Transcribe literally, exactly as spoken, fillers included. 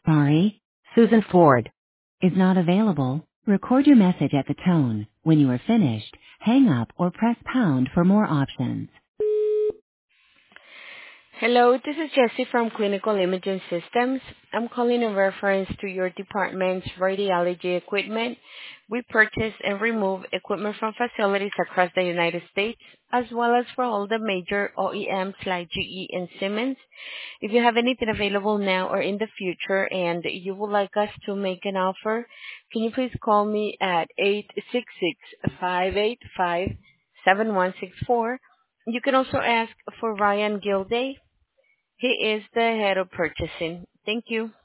Sorry, Susan Ford is not available. Record your message at the tone. When you are finished, hang up or press pound for more options. Hello, this is Jessie from Clinical Imaging Systems. I'm calling in reference to your department's radiology equipment. We purchase and remove equipment from facilities across the United States, as well as for all the major O E Ms like G E and Siemens. If you have anything available now or in the future and you would like us to make an offer, can you please call me at eight six six, five eight five, seven one six four. You can also ask for Ryan Gilday. He is the head of purchasing. Thank you.